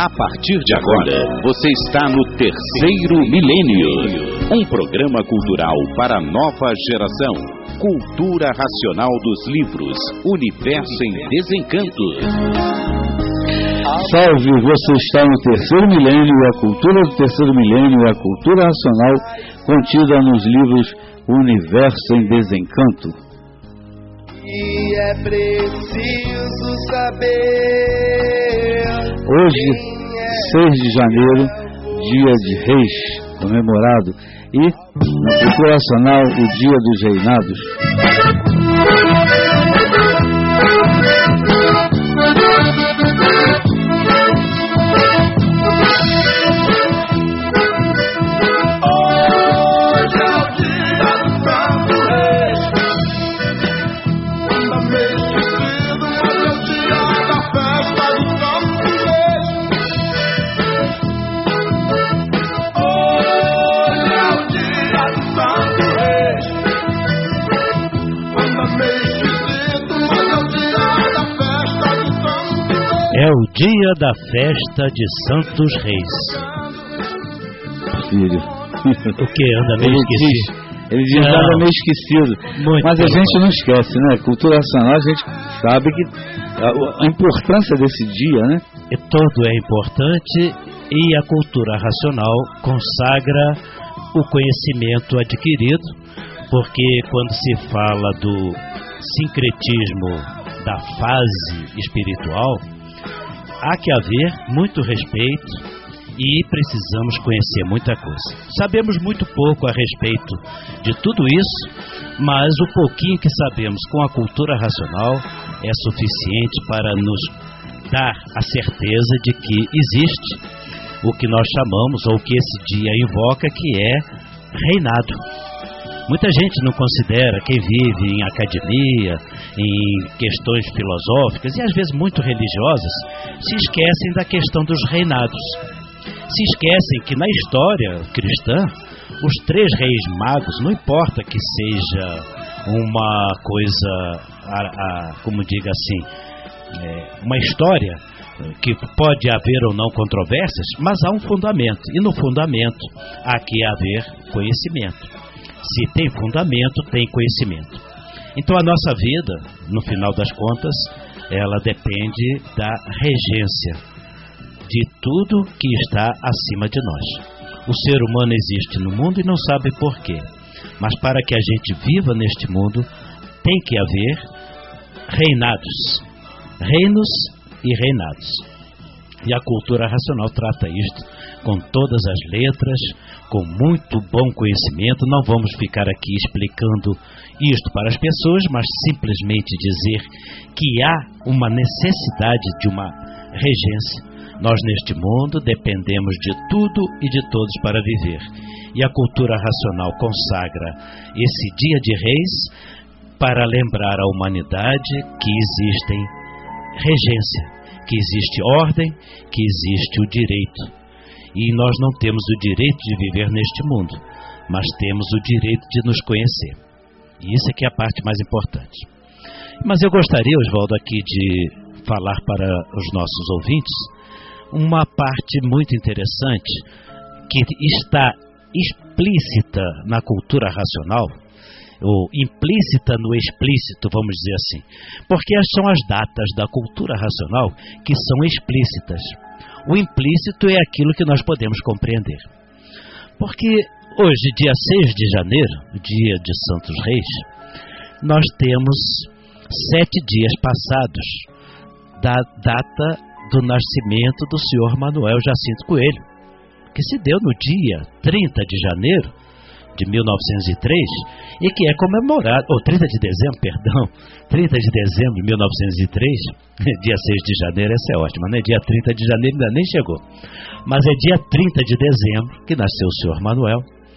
A partir de agora, você está no Terceiro Milênio, um programa cultural para a nova geração. Cultura racional dos livros, Universo em Desencanto. Salve, você está no Terceiro Milênio, e a cultura do Terceiro Milênio é a cultura racional contida nos livros Universo em Desencanto. E é preciso saber. Hoje, 6 de janeiro, dia de Reis, comemorado, e na cultura racional, o dia dos reinados. É o dia da festa de Santos Reis. Filho. O que? Anda meio esquecido? Ele diz anda meio esquecido. Mas a gente não esquece, né? Cultura racional, a gente sabe que a importância desse dia, né? Todo é importante, e a cultura racional consagra o conhecimento adquirido, porque quando se fala do sincretismo da fase espiritual, há que haver muito respeito e precisamos conhecer muita coisa. Sabemos muito pouco a respeito de tudo isso, mas o pouquinho que sabemos com a cultura racional é suficiente para nos dar a certeza de que existe o que nós chamamos, ou que esse dia invoca, que é reinado. Muita gente não considera, quem vive em academia, em questões filosóficas e às vezes muito religiosas, se esquecem da questão dos reinados. Se esquecem que na história cristã, os 3 reis magos, não importa que seja uma coisa, como diga assim, uma história que pode haver ou não controvérsias, mas há um fundamento, e no fundamento há que haver conhecimento. Se tem fundamento, tem conhecimento. Então a nossa vida, no final das contas, ela depende da regência de tudo que está acima de nós. O ser humano existe no mundo e não sabe por quê. Mas para que a gente viva neste mundo, tem que haver reinados, reinos e reinados. E a cultura racional trata isto com todas as letras, com muito bom conhecimento. Não vamos ficar aqui explicando isto para as pessoas, mas simplesmente dizer que há uma necessidade de uma regência. Nós neste mundo dependemos de tudo e de todos para viver. E a cultura racional consagra esse dia de Reis para lembrar à humanidade que existem regência, que existe ordem, que existe o direito. E nós não temos o direito de viver neste mundo, mas temos o direito de nos conhecer. E isso é que é a parte mais importante. Mas eu gostaria, Oswaldo, aqui de falar para os nossos ouvintes uma parte muito interessante que está explícita na cultura racional, ou implícita no explícito, vamos dizer assim, porque são as datas da cultura racional que são explícitas. O implícito é aquilo que nós podemos compreender. Porque hoje, dia 6 de janeiro, dia de Santos Reis, nós temos 7 dias passados da data do nascimento do senhor Manuel Jacinto Coelho, que se deu no dia 30 de janeiro de 1903 e que é comemorado, 30 de dezembro, 30 de dezembro de 1903, dia 6 de janeiro, essa é ótima, né? Dia 30 de janeiro ainda nem chegou, mas é dia 30 de dezembro que nasceu o senhor Manuel.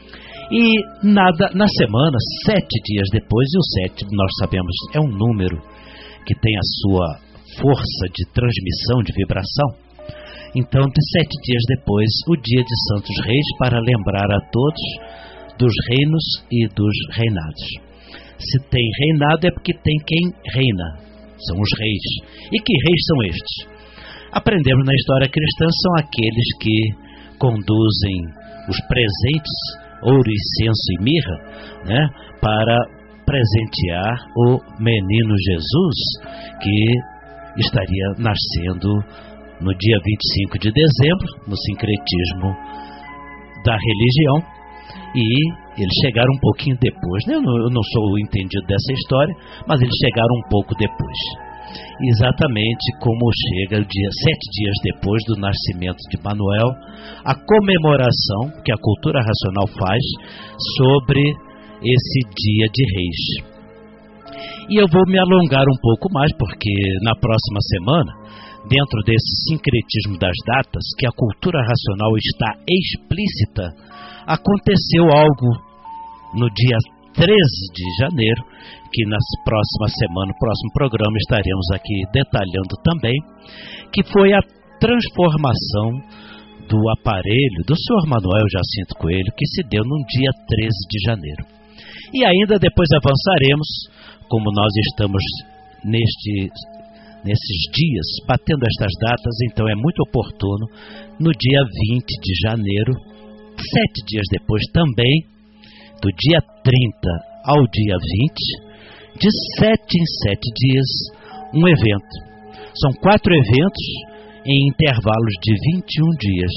E na semana, 7 dias depois, e o 7, nós sabemos, é um número que tem a sua força de transmissão, de vibração. Então, de 7 dias depois, o dia de Santos Reis, para lembrar a todos dos reinos e dos reinados. Se tem reinado é porque tem quem reina, são os reis. E que reis são estes? aprendemos na história cristã são aqueles que conduzem os presentes, ouro, incenso e mirra, né, para presentear o menino Jesus, que estaria nascendo no dia 25 de dezembro, no sincretismo da religião, e eles chegaram um pouquinho depois, né? Eu não sou o entendido dessa história, mas eles chegaram um pouco depois, exatamente como chega o dia 7 dias depois do nascimento de Manuel, a comemoração que a cultura racional faz sobre esse dia de Reis. E eu vou me alongar um pouco mais, porque na próxima semana, dentro desse sincretismo das datas, que a cultura racional está explícita, aconteceu algo no dia 13 de janeiro, que na próxima semana, no próximo programa, estaremos aqui detalhando também, que foi a transformação do aparelho do Sr. Manuel Jacinto Coelho, que se deu no dia 13 de janeiro. E ainda depois avançaremos, como nós estamos nesses dias, batendo estas datas, então é muito oportuno, no dia 20 de janeiro, 7 dias depois também, do dia 30 ao dia 20, de 7 em 7 dias, um evento. São 4 eventos em intervalos de 21 dias.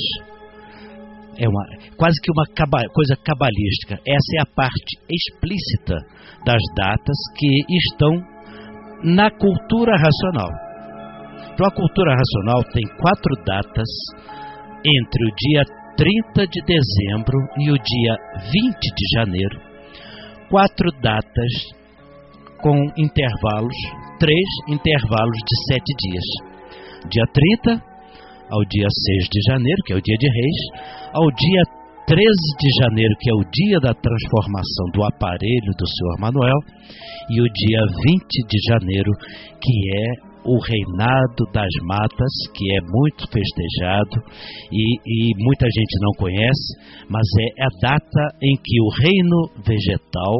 É quase que uma coisa cabalística. Essa é a parte explícita das datas que estão na cultura racional. Então a cultura racional tem 4 datas entre o dia 30 de dezembro e o dia 20 de janeiro. 4 datas com intervalos, 3 intervalos de 7 dias. Dia 30 ao dia 6 de janeiro, que é o dia de Reis, ao dia 13 de janeiro, que é o dia da transformação do aparelho do Sr. Manuel, e o dia 20 de janeiro, que é o reinado das matas, que é muito festejado e muita gente não conhece, mas é a data em que o reino vegetal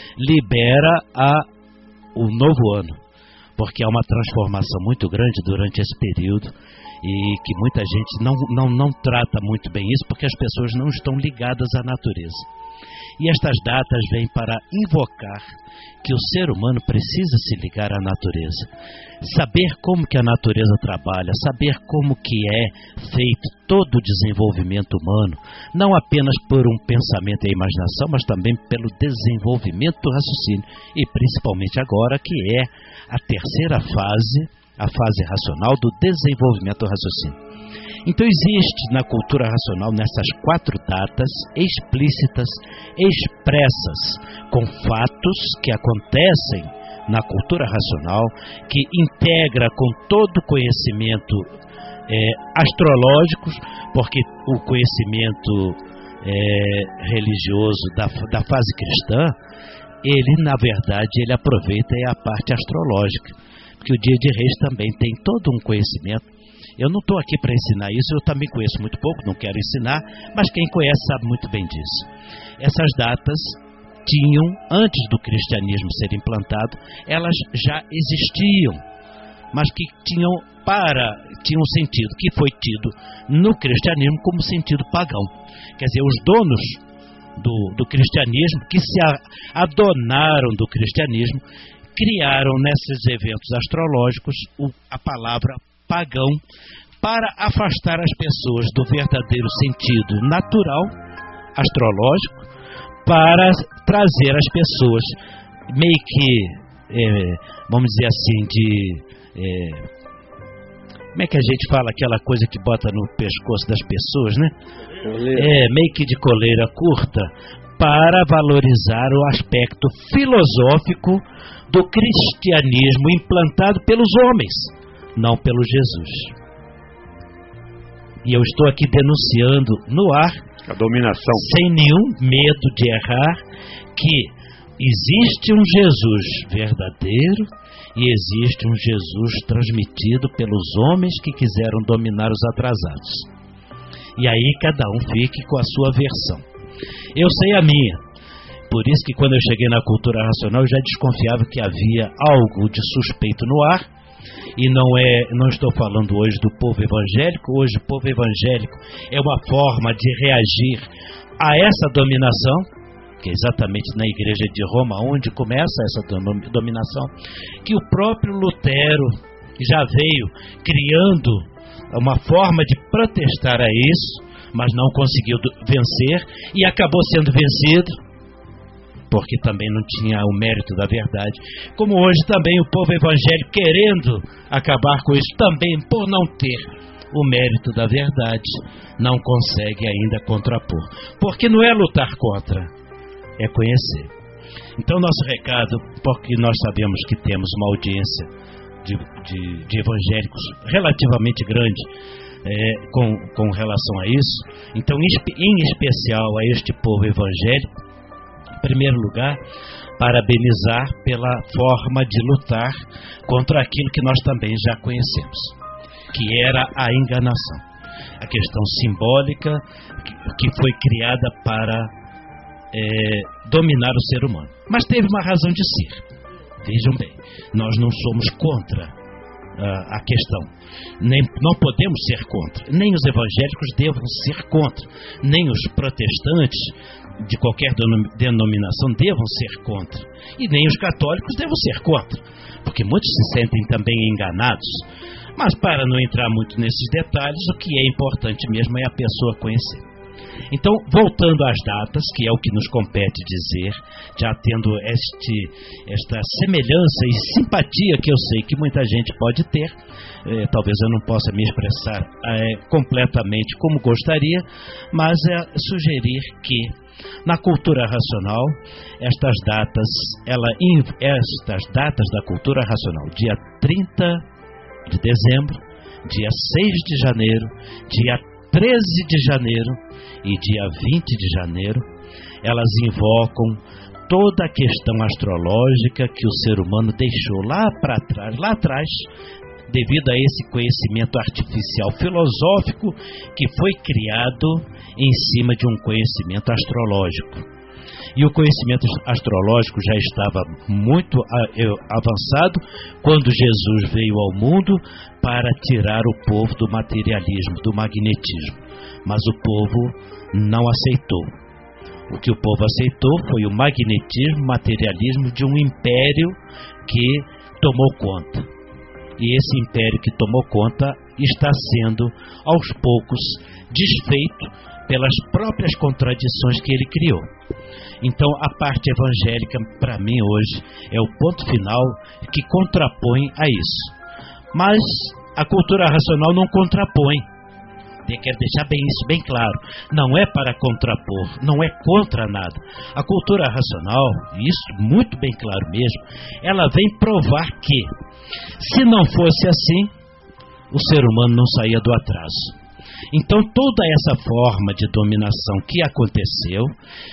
libera o novo ano, porque há uma transformação muito grande durante esse período e que muita gente não trata muito bem isso, porque as pessoas não estão ligadas à natureza. E estas datas vêm para invocar que o ser humano precisa se ligar à natureza, saber como que a natureza trabalha, saber como que é feito todo o desenvolvimento humano, não apenas por um pensamento e imaginação, mas também pelo desenvolvimento do raciocínio, e principalmente agora que é a terceira fase, a fase racional do desenvolvimento do raciocínio. Então existe na cultura racional, nessas 4 datas explícitas, expressas, com fatos que acontecem na cultura racional, que integra com todo o conhecimento astrológico, porque o conhecimento religioso da fase cristã, ele na verdade ele aproveita a parte astrológica, porque o dia de Reis também tem todo um conhecimento. Eu não estou aqui para ensinar isso, eu também conheço muito pouco, não quero ensinar, mas quem conhece sabe muito bem disso. Essas datas tinham, antes do cristianismo ser implantado, elas já existiam, mas que tinham um sentido que foi tido no cristianismo como sentido pagão. Quer dizer, os donos do cristianismo, que se adonaram do cristianismo, criaram nesses eventos astrológicos a palavra pagão, para afastar as pessoas do verdadeiro sentido natural, astrológico, para trazer as pessoas meio que, vamos dizer assim, como é que a gente fala aquela coisa que bota no pescoço das pessoas, né? Meio que de coleira curta, para valorizar o aspecto filosófico do cristianismo implantado pelos homens, não pelo Jesus. E eu estou aqui denunciando no ar, a dominação, sem nenhum medo de errar, que existe um Jesus verdadeiro e existe um Jesus transmitido pelos homens que quiseram dominar os atrasados. E aí cada um fique com a sua versão. Eu sei a minha. Por isso que quando eu cheguei na cultura racional eu já desconfiava que havia algo de suspeito no ar, E não estou falando hoje do povo evangélico. Hoje o povo evangélico é uma forma de reagir a essa dominação, que é exatamente na Igreja de Roma onde começa essa dominação, que o próprio Lutero já veio criando uma forma de protestar a isso, mas não conseguiu vencer e acabou sendo vencido, porque também não tinha o mérito da verdade. Como hoje também o povo evangélico, querendo acabar com isso, também por não ter o mérito da verdade, não consegue ainda contrapor. Porque não é lutar contra, é conhecer. Então nosso recado, porque nós sabemos que temos uma audiência de evangélicos relativamente grande com relação a isso, então em especial a este povo evangélico, em primeiro lugar, parabenizar pela forma de lutar contra aquilo que nós também já conhecemos, que era a enganação, a questão simbólica que foi criada para dominar o ser humano. Mas teve uma razão de ser. Vejam bem, nós não somos contra a questão, não podemos ser contra, nem os evangélicos devem ser contra, nem os protestantes de qualquer denominação devam ser contra, e nem os católicos devem ser contra, porque muitos se sentem também enganados. Mas para não entrar muito nesses detalhes, o que é importante mesmo é a pessoa conhecer. Então, voltando às datas, que é o que nos compete dizer, já tendo esta semelhança e simpatia que eu sei que muita gente pode ter, talvez eu não possa me expressar completamente como gostaria, mas sugerir que na cultura racional, estas datas da cultura racional, dia 30 de dezembro, dia 6 de janeiro, dia 13 de janeiro e dia 20 de janeiro, elas invocam toda a questão astrológica que o ser humano deixou lá atrás, devido a esse conhecimento artificial filosófico que foi criado em cima de um conhecimento astrológico. E o conhecimento astrológico já estava muito avançado quando Jesus veio ao mundo para tirar o povo do materialismo, do magnetismo. Mas o povo não aceitou. O que o povo aceitou foi o magnetismo, materialismo de um império que tomou conta. E esse império que tomou conta está sendo, aos poucos, desfeito pelas próprias contradições que ele criou. Então, a parte evangélica, para mim, hoje, é o ponto final que contrapõe a isso. Mas a cultura racional não contrapõe. Eu quero deixar isso bem claro. Não é para contrapor, não é contra nada. A cultura racional, isso muito bem claro mesmo, ela vem provar que, se não fosse assim, o ser humano não saía do atraso. Então, toda essa forma de dominação que aconteceu,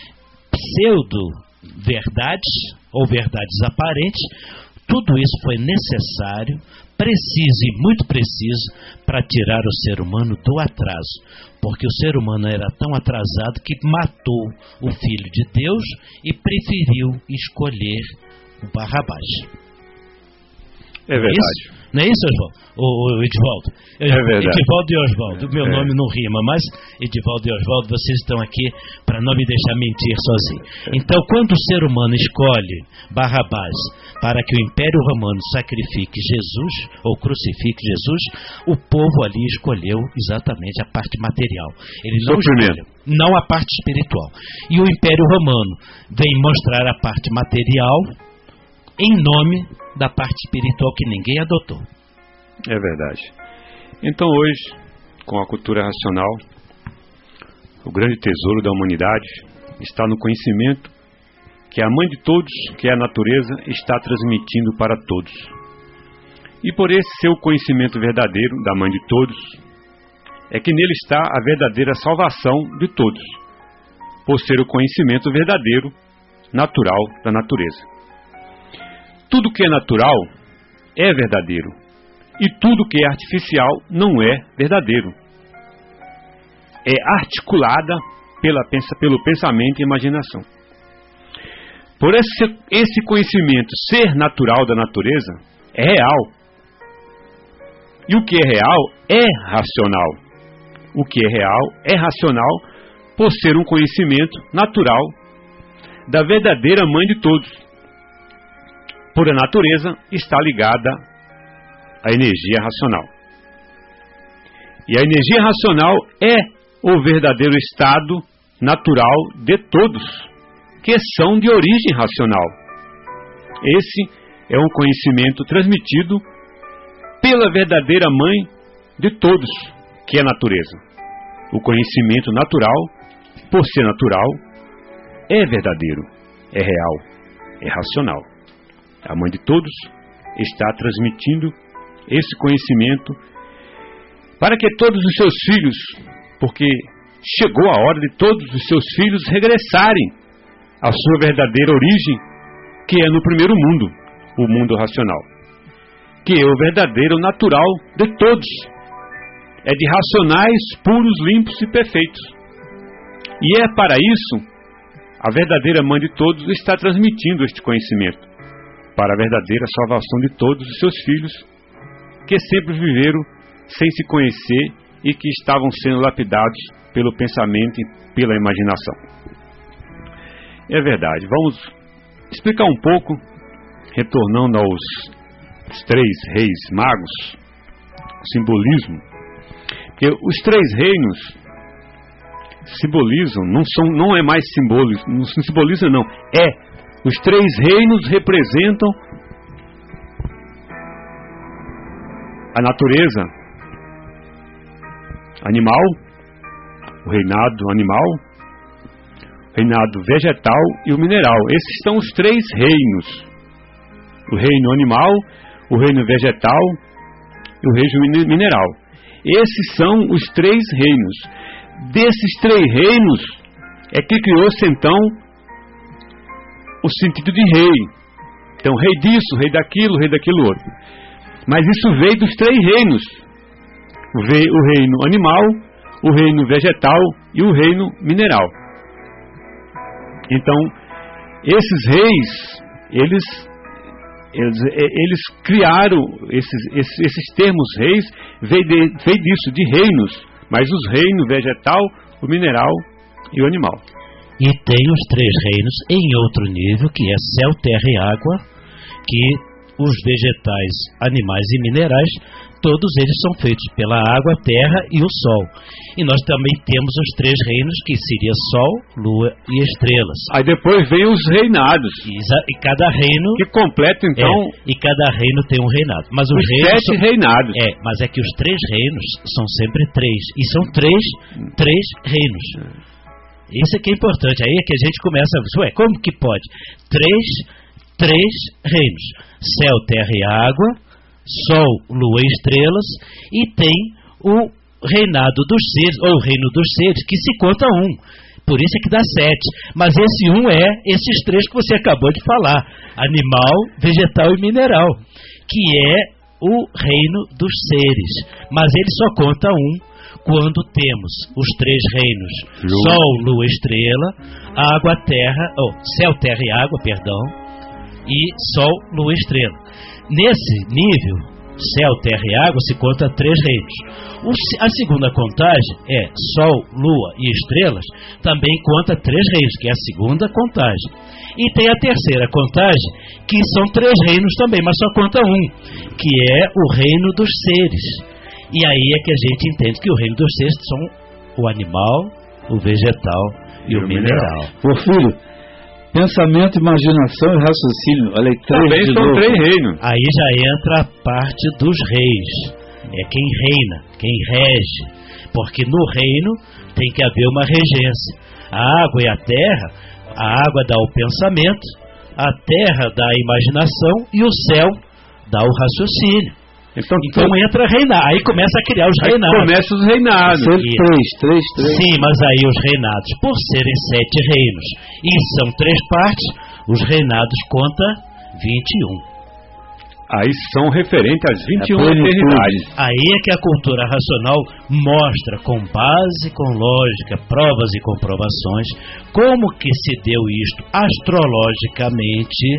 pseudo-verdades ou verdades aparentes, tudo isso foi necessário, preciso e muito preciso para tirar o ser humano do atraso, porque o ser humano era tão atrasado que matou o Filho de Deus e preferiu escolher o Barrabás. É verdade. Não é isso, Oswaldo? O Edivaldo? É verdade. Edivaldo e Oswaldo. O meu nome não rima, mas Edivaldo e Oswaldo, vocês estão aqui para não me deixar mentir sozinho. Então, quando o ser humano escolhe Barrabás para que o Império Romano sacrifique Jesus, ou crucifique Jesus, o povo ali escolheu exatamente a parte material. Ele não escolheu, não a parte espiritual. E o Império Romano vem mostrar a parte material em nome da parte espiritual que ninguém adotou. É verdade. Então hoje, com a cultura racional, o grande tesouro da humanidade está no conhecimento que a mãe de todos, que é a natureza, está transmitindo para todos. E por esse seu conhecimento verdadeiro da mãe de todos, é que nele está a verdadeira salvação de todos, por ser o conhecimento verdadeiro, natural da natureza. Tudo que é natural é verdadeiro, e tudo que é artificial não é verdadeiro. É articulada pelo pensamento e imaginação. Por esse conhecimento ser natural da natureza, é real, E o que é real é racional. O que é real é racional por ser um conhecimento natural da verdadeira mãe de todos. Por a natureza está ligada à energia racional. E a energia racional é o verdadeiro estado natural de todos, que são de origem racional. Esse é um conhecimento transmitido pela verdadeira mãe de todos, que é a natureza. O conhecimento natural, por ser natural, é verdadeiro, é real, é racional. A mãe de todos está transmitindo esse conhecimento para que todos os seus filhos, porque chegou a hora de todos os seus filhos regressarem à sua verdadeira origem, que é no primeiro mundo, o mundo racional, que é o verdadeiro natural de todos. É de racionais puros, limpos e perfeitos. E é para isso a verdadeira mãe de todos está transmitindo este conhecimento para a verdadeira salvação de todos os seus filhos, que sempre viveram sem se conhecer e que estavam sendo lapidados pelo pensamento e pela imaginação. É verdade. Vamos explicar um pouco, retornando aos 3 reis magos, o simbolismo. Porque os 3 reinos simbolizam, não é mais simbolismo, não simboliza não, os 3 reinos representam a natureza animal, o reinado animal, o reinado vegetal e o mineral. Esses são os 3 reinos: o reino animal, o reino vegetal e o reino mineral. Esses são os 3 reinos. Desses 3 reinos é que criou-se então o sentido de rei. Então, rei disso, rei daquilo outro. Mas isso veio dos 3 reinos: o reino animal, o reino vegetal e o reino mineral. Então, esses reis, eles criaram esses termos reis, veio disso, de reinos, mas os reinos vegetal, o mineral e o animal. E tem os 3 reinos em outro nível, que é céu, terra e água, que os vegetais, animais e minerais, todos eles são feitos pela água, terra e o sol. E nós também temos os 3 reinos, que seria sol, lua e estrelas. Aí depois vem os reinados. E cada reino... que completa então... e cada reino tem um reinado. Mas os 7 reinados. Mas é que os 3 reinos são sempre 3. E são 3 reinos. Isso é que é importante. Aí é que a gente começa a dizer, como que pode? 3 reinos. Céu, terra e água, sol, lua e estrelas, e tem o reinado dos seres, ou o reino dos seres, que se conta 1. Por isso é que dá 7. Mas esse 1 é esses 3 que você acabou de falar: animal, vegetal e mineral, que é o reino dos seres. Mas ele só conta 1 quando temos os 3 reinos: sol, lua, estrela, água, terra, céu, terra e água, perdão, e sol, lua, estrela. Nesse nível, céu, terra e água, se conta 3 reinos. A segunda contagem é sol, lua e estrelas, também conta 3 reinos, que é a segunda contagem. E tem a terceira contagem, que são 3 reinos também, mas só conta 1, que é o reino dos seres. E aí é que a gente entende que o reino dos seres são o animal, o vegetal e o mineral. Porfírio, pensamento, imaginação e raciocínio. Olha aí, 3 também de são novo. 3 reinos. Aí já entra a parte dos reis. É quem reina, quem rege. Porque no reino tem que haver uma regência. A água e a água dá o pensamento, a terra dá a imaginação e o céu dá o raciocínio. Então entra a reinar, aí começa a criar os reinados. Começa os reinados. 3. Sim, mas aí os reinados, por serem 7 reinos e são 3 partes, os reinados conta 21. Aí são referentes às 21 eternidades. Aí é que a cultura racional mostra, com base, com lógica, provas e comprovações, como que se deu isto astrologicamente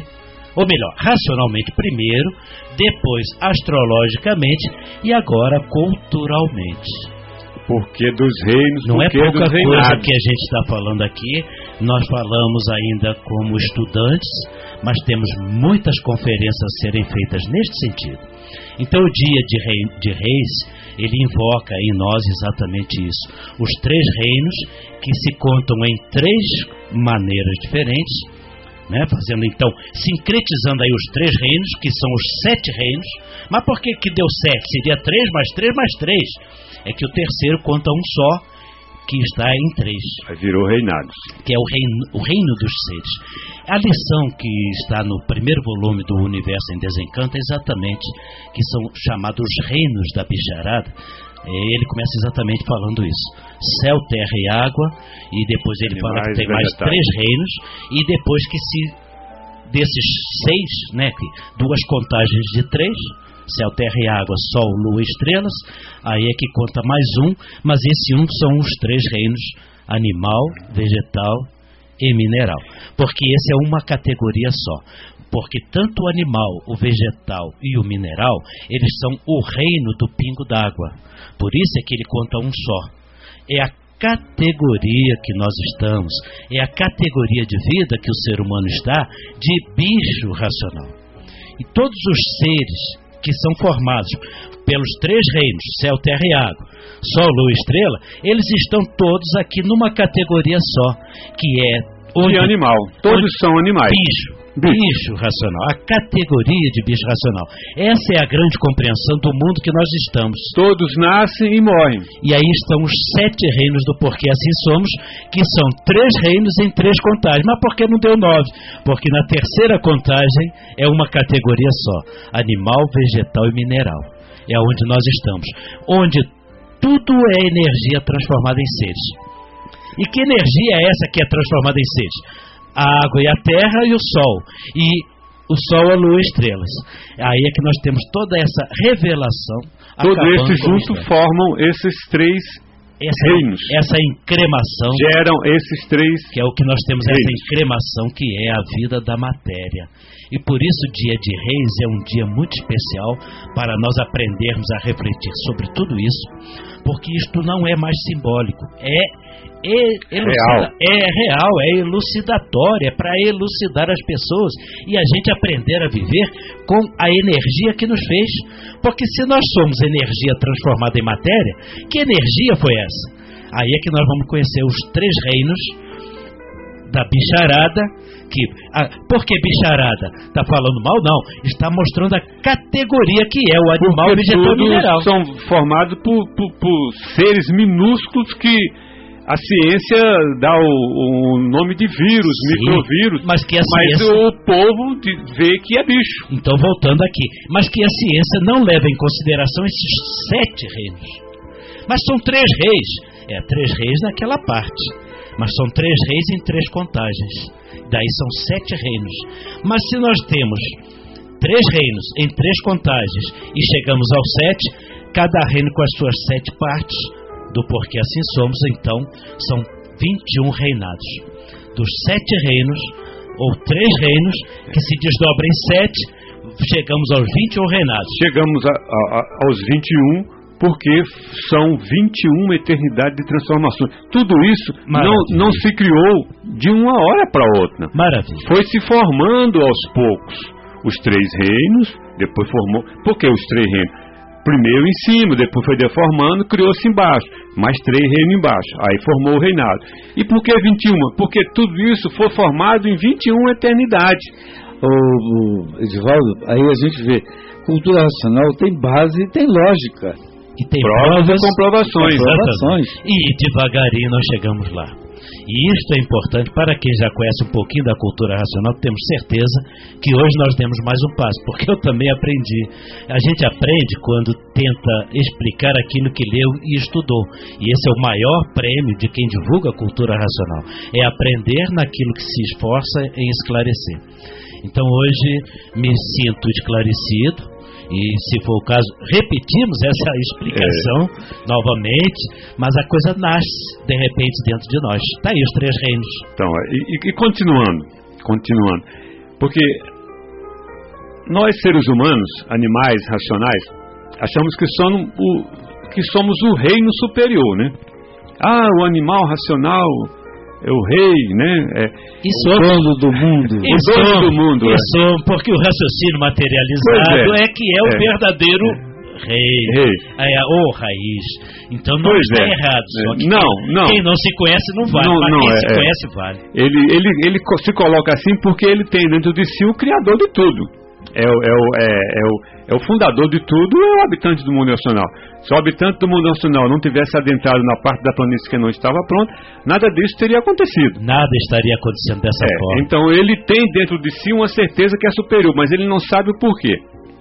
ou melhor, racionalmente primeiro, depois astrologicamente e agora culturalmente. Porque dos reinos, não é pouca dos coisa reinados. que a gente está falando aqui. Nós falamos ainda como estudantes, mas temos muitas conferências a serem feitas neste sentido. Então o dia de reis, ele invoca em nós exatamente isso. Os 3 reinos que se contam em 3 maneiras diferentes, né? Fazendo então, sincretizando aí os 3 reinos, que são os 7 reinos. Mas por que deu 7? Seria 3 mais 3 mais 3. É que o terceiro conta um só, que está em 3. Aí virou reinados. Que é o reino dos seres. A lição que está no primeiro volume do Universo em Desencanto é exatamente que são chamados os reinos da bicharada. Ele começa exatamente falando isso. Céu, terra e água. E depois ele fala que tem mais 3 reinos. E depois que desses 6, né, 2 contagens de 3... Céu, terra e água, sol, lua e estrelas. Aí é que conta mais um. Mas esse um são os 3 reinos: animal, vegetal e mineral. Porque esse é uma categoria só. Porque tanto o animal, o vegetal e o mineral, eles são o reino do pingo d'água. Por isso é que ele conta um só. É a categoria que nós estamos, é a categoria de vida que o ser humano está, de bicho racional. E todos os seres que são formados pelos 3 reinos, céu, terra e água, sol, lua e estrela, eles estão todos aqui numa categoria só, que é animal. Todos são animais. Bicho racional, a categoria de bicho racional. Essa é a grande compreensão do mundo que nós estamos. Todos nascem e morrem. E aí estão os 7 reinos do porquê assim somos, que são 3 reinos em 3 contagens. Mas por que não deu 9? Porque na terceira contagem é uma categoria só: animal, vegetal e mineral. É onde nós estamos, onde tudo é energia transformada em seres. E que energia é essa que é transformada em seres? A água e a terra e o sol. E o sol, a lua e estrelas. Aí é que nós temos toda essa revelação. Todos esses juntos formam esses 3 reinos. Essa incremação. Geram esses 3 que é o que nós temos, reinos. essa incremação que é a vida da matéria. E por isso o dia de Reis é um dia muito especial para nós aprendermos a refletir sobre tudo isso, porque isto não é mais simbólico, real. É real, é elucidatório, é para elucidar as pessoas e a gente aprender a viver com a energia que nos fez. Porque se nós somos energia transformada em matéria, que energia foi essa? Aí é que nós vamos conhecer os 3 reinos da bicharada. Por que bicharada? Está falando mal? Não. Está mostrando a categoria que é o animal, porque vegetal e mineral. São formados por seres minúsculos que a ciência dá o nome de vírus, microvírus, mas ciência... o povo vê que é bicho. Então, voltando aqui, mas que a ciência não leva em consideração esses 7 reinos. Mas são 3 reis. 3 reis naquela parte. Mas são 3 reis em 3 contagens. Daí são 7 reinos. Mas se nós temos 3 reinos em 3 contagens e chegamos ao 7, cada reino com as suas 7 partes, do porquê assim somos, então são 21 reinados. Dos 7 reinos, ou 3 reinos, que se desdobram em 7, chegamos aos 21 reinados. Chegamos aos 21, porque são 21 eternidades de transformações. Tudo isso não se criou de uma hora para outra. Maravilha. Foi se formando aos poucos. Os 3 reinos, depois formou... Por que os 3 reinos? Primeiro em cima, depois foi deformando, criou-se embaixo. Mais 3 reinos embaixo. Aí formou o reinado. E por que 21? Porque tudo isso foi formado em 21 eternidades. Edivaldo, aí a gente vê, cultura racional tem base e tem lógica. E tem provas e comprovações. E devagarinho nós chegamos lá. E isto é importante para quem já conhece um pouquinho da cultura racional. Temos certeza que hoje nós temos mais um passo, porque eu também aprendi. A gente aprende quando tenta explicar aquilo que leu e estudou. E esse é o maior prêmio de quem divulga a cultura racional. É aprender naquilo que se esforça em esclarecer. Então hoje me sinto esclarecido. E, se for o caso, repetimos essa explicação novamente, mas a coisa nasce, de repente, dentro de nós. Está aí os 3 reinos. Então, e continuando, porque nós seres humanos, animais racionais, achamos que somos o reino superior, né? O animal racional é o rei, né? O dono do mundo. O dono do mundo. Isso, porque o raciocínio materializado é que é o verdadeiro rei. Ou raiz. Então não está errado. Só que não. Quem não se conhece não vale, mas quem se conhece vale. Ele se coloca assim porque ele tem dentro de si o criador de tudo. É o fundador de tudo, é o habitante do mundo racional. Se o habitante do mundo racional não tivesse adentrado na parte da planície que não estava pronta, nada disso teria acontecido. Nada estaria acontecendo dessa forma. Então ele tem dentro de si uma certeza que é superior, mas ele não sabe o porquê.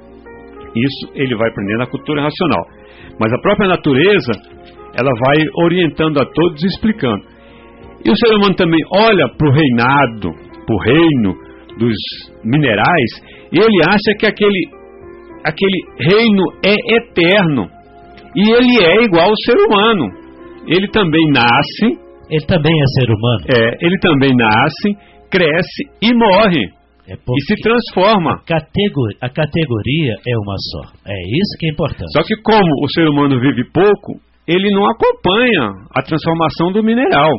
Isso ele vai aprender na cultura racional. Mas a própria natureza, ela vai orientando a todos e explicando. E o ser humano também olha para o reinado, para o reino dos minerais, e ele acha que aquele reino é eterno. E ele é igual ao ser humano. Ele também nasce. Ele também é ser humano. Ele também nasce, cresce e morre. E se transforma. A categoria é uma só. É isso que é importante. Só que como o ser humano vive pouco, ele não acompanha a transformação do mineral.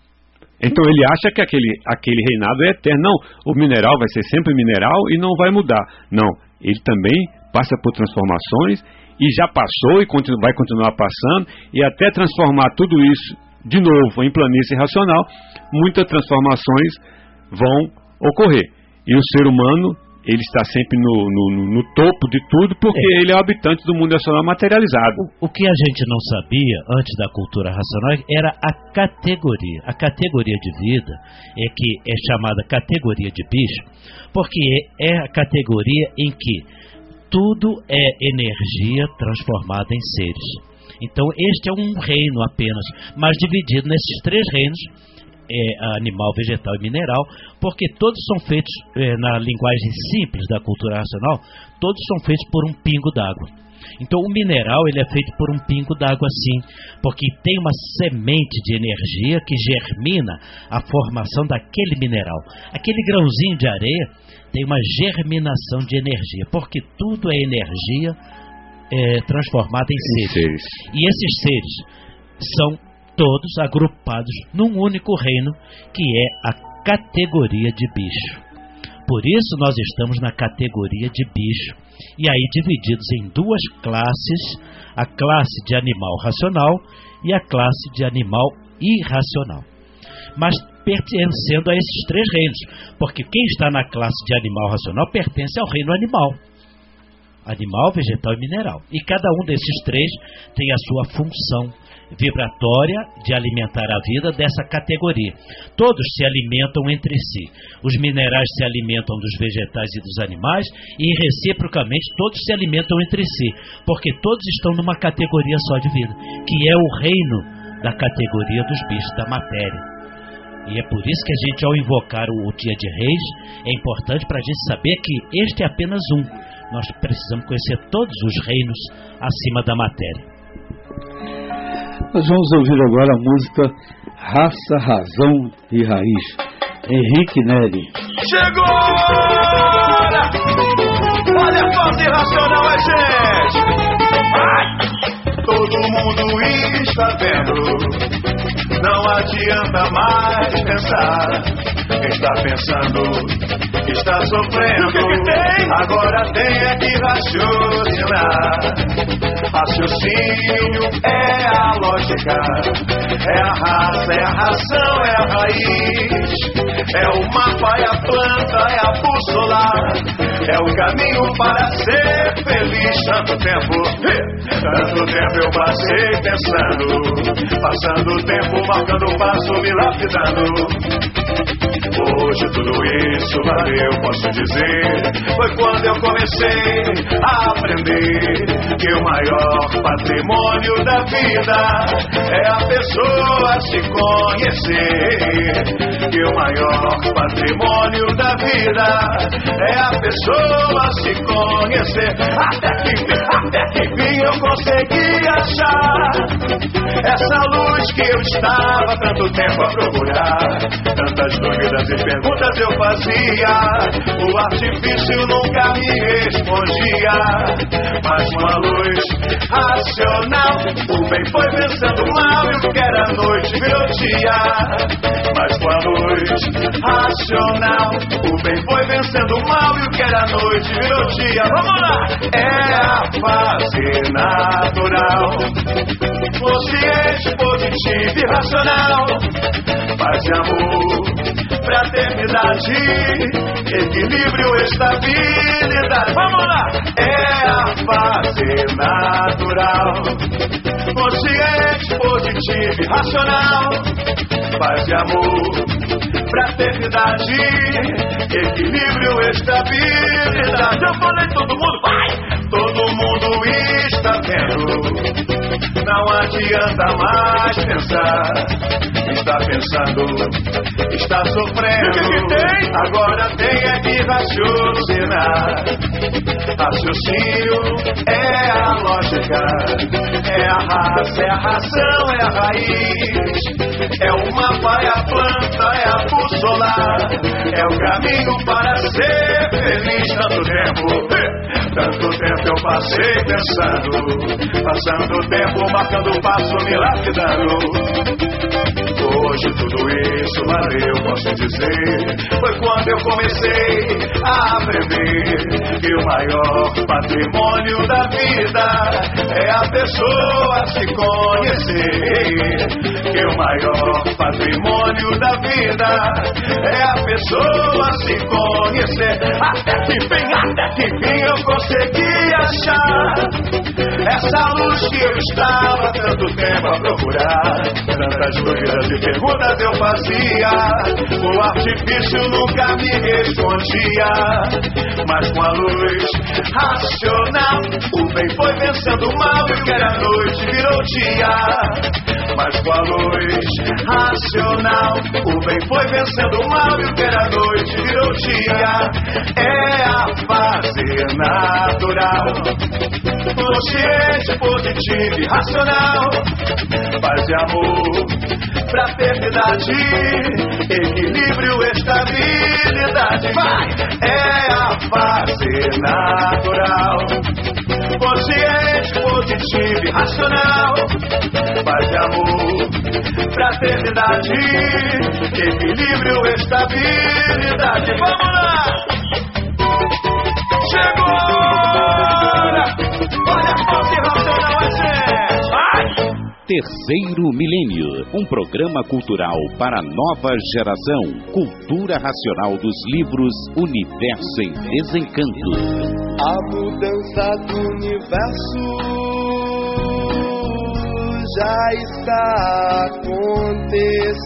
Então ele acha que aquele reinado é eterno. Não, o mineral vai ser sempre mineral e não vai mudar. Não, ele também passa por transformações e já passou e vai continuar passando, e até transformar tudo isso de novo em planície racional, muitas transformações vão ocorrer. E o ser humano, ele está sempre no topo de tudo, porque ele é o habitante do mundo racional materializado. O que a gente não sabia antes da cultura racional era a categoria. A categoria de vida é chamada categoria de bicho, porque é a categoria em que tudo é energia transformada em seres. Então este é um reino apenas, mas dividido nesses 3 reinos, animal, vegetal e mineral, porque todos são feitos, na linguagem simples da cultura racional, todos são feitos por um pingo d'água. Então o mineral ele é feito por um pingo d'água sim, porque tem uma semente de energia que germina a formação daquele mineral. Aquele grãozinho de areia tem uma germinação de energia, porque tudo é energia transformada em seres. E esses seres são todos agrupados num único reino, que é a categoria de bicho. Por isso nós estamos na categoria de bicho, e aí divididos em 2 classes, a classe de animal racional e a classe de animal irracional, mas pertencendo a esses 3 reinos, porque quem está na classe de animal racional pertence ao reino animal, vegetal e mineral, e cada um desses 3 tem a sua função vibratória de alimentar a vida dessa categoria. Todos se alimentam entre si. Os minerais se alimentam dos vegetais e dos animais, e reciprocamente todos se alimentam entre si, porque todos estão numa categoria só de vida, que é o reino da categoria dos bichos, da matéria. E é por isso que a gente, ao invocar o Dia de Reis, é importante para a gente saber que este é apenas um. Nós precisamos conhecer todos os reinos acima da matéria. Nós vamos ouvir agora a música Raça, Razão e Raiz, Henrique Neri. Chegou! Olha a força irracional, gente! Ai! Todo mundo está vendo, não adianta mais pensar. Quem está pensando está sofrendo. O que tem? Agora tem que raciocinar. Raciocínio é a lógica, é a raça, é a razão, é a raiz, é o mapa, é a planta, é a bússola, é o caminho para ser feliz. Tanto tempo eu passei pensando, passando o tempo, marcando o passo, me lapidando. Hoje tudo isso valeu, posso dizer, foi quando eu comecei a aprender que o maior patrimônio da vida é a pessoa se conhecer. Que o maior patrimônio da vida é a pessoa se conhecer. Até que enfim eu consegui achar essa luz que eu estava tanto tempo a procurar. Tantas dúvidas e perguntas eu fazia, o artifício nunca me respondia. Mas com a luz racional, o bem foi vencendo o mal e o que era noite virou dia. Mas com a luz racional, o bem foi vencendo o mal e o que era noite virou dia. Vamos lá! É a fase natural, consciente, positivo e racional. Paz e amor, fraternidade, equilíbrio, estabilidade. Vamos lá! É a fase natural, consciente, positivo e racional. Paz e amor, fraternidade, equilíbrio, estabilidade. Eu falei todo mundo, vai! Todo mundo está vendo, não adianta mais pensar. Está pensando, está sofrendo, o que tem? Agora tem é que raciocinar. Raciocínio é a lógica, é a raça, é a razão, é a raiz. É o mapa, é a planta, é a bússola, é o caminho para ser feliz. Tanto tempo eu passei pensando, passando tempo, marcando o passo, me lapidando. Hoje tudo isso valeu, posso dizer, foi quando eu comecei a aprender que o maior patrimônio da vida é a pessoa se conhecer. Que o maior patrimônio da vida é a pessoa se conhecer. Até que fim eu consegui achar essa luz que eu estava tanto tempo a procurar. Tantas dúvidas e perguntas eu fazia, o artifício nunca me respondia. Mas com a luz racional, o bem foi vencendo o mal e o que era noite virou dia. Mas com a luz racional, o bem foi vencendo o mal e o que era noite virou dia. É a fase natural, consciente, positivo e racional. Paz e amor, fraternidade, equilíbrio, estabilidade. Vai! É a fase natural, consciente, positivo e racional. Paz e amor, fraternidade, equilíbrio, estabilidade. Vamos lá! Chegou a hora! Olha a força racional, gente! Vai! Terceiro Milênio, um programa cultural para a nova geração. Cultura racional dos livros Universo em Desencanto. A mudança do universo já está acontecendo.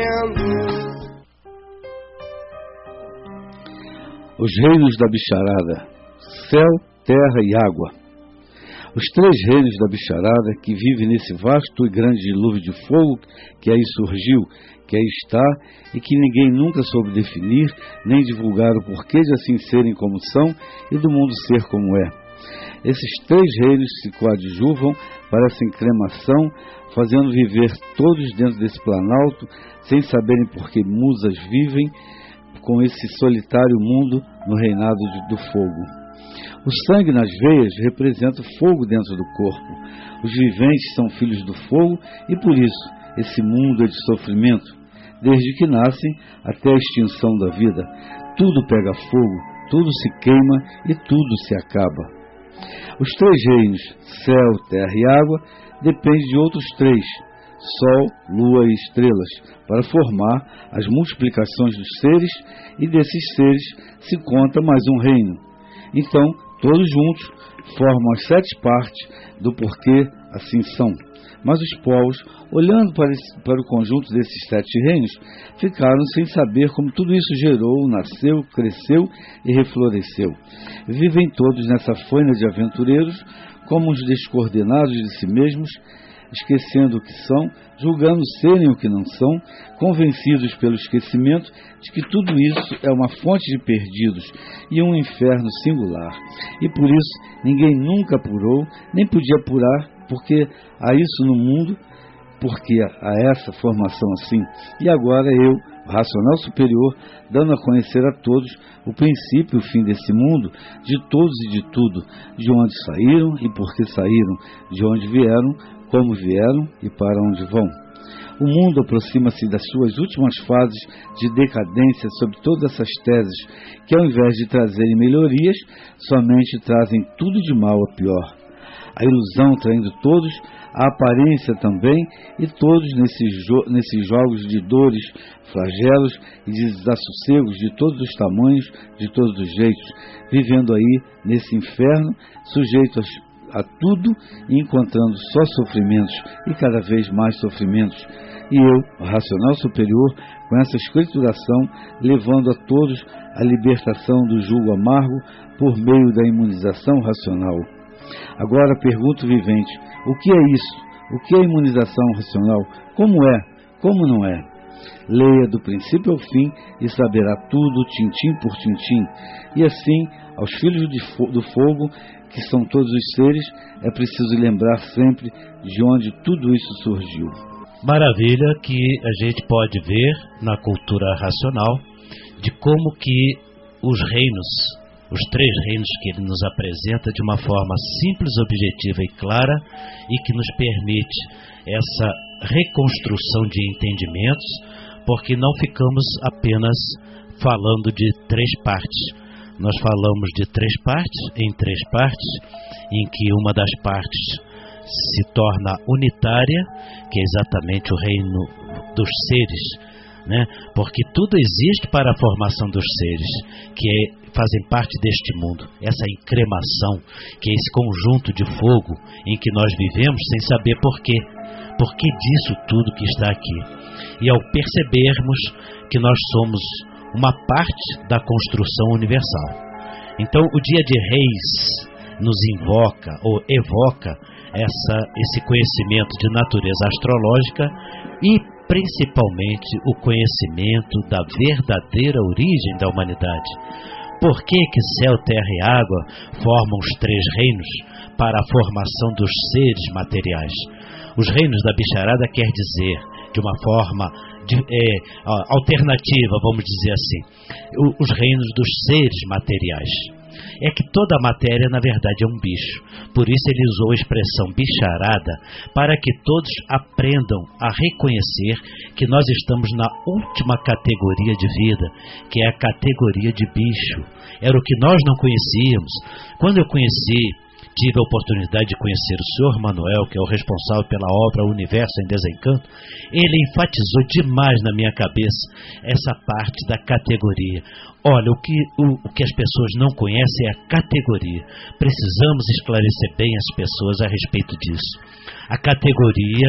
Os reinos da bicharada: céu, terra e água. Os três reinos da bicharada que vivem nesse vasto e grande dilúvio de fogo que aí surgiu, que aí está e que ninguém nunca soube definir, nem divulgar o porquê de assim serem como são e do mundo ser como é. Esses três reinos se coadjuvam para essa encremação, fazendo viver todos dentro desse planalto, sem saberem por que musas vivem com esse solitário mundo no reinado do fogo. O sangue nas veias representa o fogo dentro do corpo. Os viventes são filhos do fogo e por isso esse mundo é de sofrimento. Desde que nascem até a extinção da vida, tudo pega fogo, tudo se queima e tudo se acaba. Os três reinos, céu, terra e água, dependem de outros três, sol, lua e estrelas, para formar as multiplicações dos seres, e desses seres se conta mais um reino. Então, todos juntos formam as 7 partes do porquê assim são. Mas os povos, olhando para o conjunto desses 7 reinos, ficaram sem saber como tudo isso gerou, nasceu, cresceu e refloresceu. Vivem todos nessa faina de aventureiros, como os descoordenados de si mesmos, esquecendo o que são, julgando serem o que não são, convencidos pelo esquecimento de que tudo isso é uma fonte de perdidos e um inferno singular. E por isso ninguém nunca apurou, nem podia apurar, porque há isso no mundo, porque a essa formação assim. E agora eu, o racional superior, dando a conhecer a todos o princípio e o fim desse mundo, de todos e de tudo, de onde saíram e por que saíram, de onde vieram, como vieram e para onde vão. O mundo aproxima-se das suas últimas fases de decadência sob todas essas teses, que ao invés de trazerem melhorias, somente trazem tudo de mal a pior. A ilusão traindo todos, a aparência também, e todos nesses jogos de dores, flagelos e desassossegos de todos os tamanhos, de todos os jeitos, vivendo aí nesse inferno, sujeitos a tudo e encontrando só sofrimentos e cada vez mais sofrimentos. E eu, o racional superior, com essa escrituração, levando a todos a libertação do jugo amargo por meio da imunização racional. Agora pergunto vivente, o que é isso? O que é imunização racional? Como é? Como não é? Leia do princípio ao fim e saberá tudo, tintim por tintim. E assim, aos filhos do fogo, que são todos os seres, é preciso lembrar sempre de onde tudo isso surgiu. Maravilha que a gente pode ver na cultura racional de como que os reinos, os três reinos que ele nos apresenta de uma forma simples, objetiva e clara, e que nos permite essa reconstrução de entendimentos, porque não ficamos apenas falando de três partes. Nós falamos de três partes, em três partes, em que uma das partes se torna unitária, que é exatamente o reino dos seres, né? Porque tudo existe para a formação dos seres, que fazem parte deste mundo, essa encremação, que é esse conjunto de fogo em que nós vivemos sem saber por quê disso tudo que está aqui. E ao percebermos que nós somos uma parte da construção universal. Então o Dia de Reis nos invoca ou evoca esse conhecimento de natureza astrológica e principalmente o conhecimento da verdadeira origem da humanidade. Por que céu, terra e água formam os três reinos para a formação dos seres materiais? Os reinos da bicharada quer dizer, de uma forma alternativa, vamos dizer assim, os reinos dos seres materiais. É que toda a matéria, na verdade, é um bicho. Por isso ele usou a expressão bicharada, para que todos aprendam a reconhecer que nós estamos na última categoria de vida, que é a categoria de bicho. Era o que nós não conhecíamos. Quando eu tive a oportunidade de conhecer o Sr. Manuel, que é o responsável pela obra Universo em Desencanto, ele enfatizou demais na minha cabeça essa parte da categoria. Olha, o que as pessoas não conhecem é a categoria. Precisamos esclarecer bem as pessoas a respeito disso. A categoria